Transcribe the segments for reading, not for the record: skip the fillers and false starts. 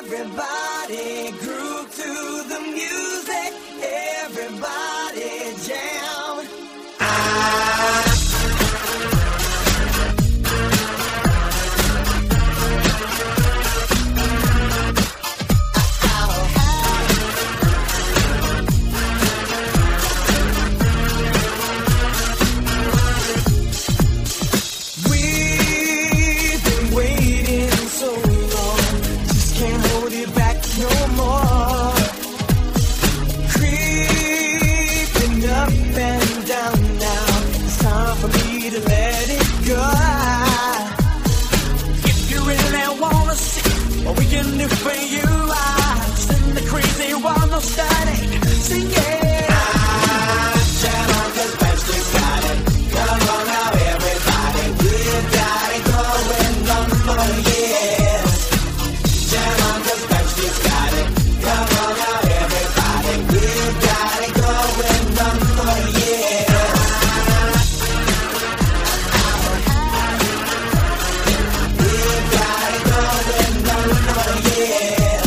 Everybody groove to the music. Everybody jam. We've been waiting so long, just can't hold it back no more. Creeping up and down now, it's time for me to let it go. If you really wanna see what we can do for you, I send the crazy one, no static, sing it. Jam on, 'cause Pepsi's got it. Come on now, everybody, we've got it going on for years. Jam on, 'cause Pepsi's got it. Come on now, everybody, we've got it going on for years. We've got it going on for years.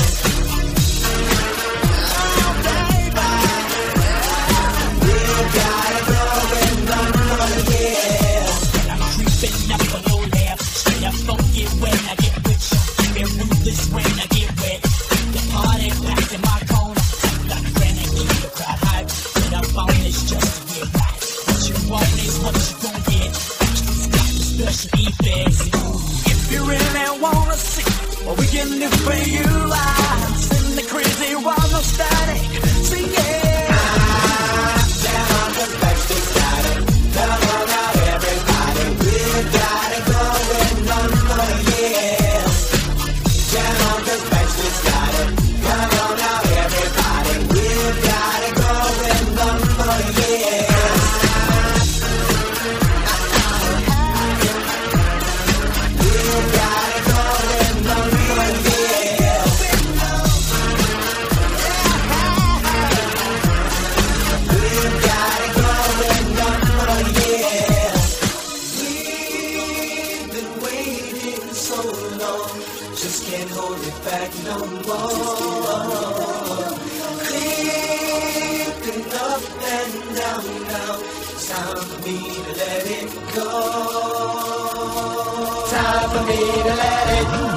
Oh, baby, we've got it going on for years. I'm creeping up a low layer, straight up funky when I get with you. Been ruthless when I get wet. The party packed in my corner, like granite, keep the crowd hype. Get up on this just to get right. What you want is what you gon' get. It's got the special effects. If you really wanna see what we can do for you, I send the crazy one, no static, sing it. Jam on, 'cause Pepsi's got it. Come on now, everybody, we've got it going on for years. Jam on, 'cause Pepsi's got it. Come on now, everybody, we've got it going on for years. We've got it going on for years. We've got it going on for years. We've been waiting so long, just can't hold it back no more. Creeping up and down now, it's time for me to let it go. Time for me to let it go.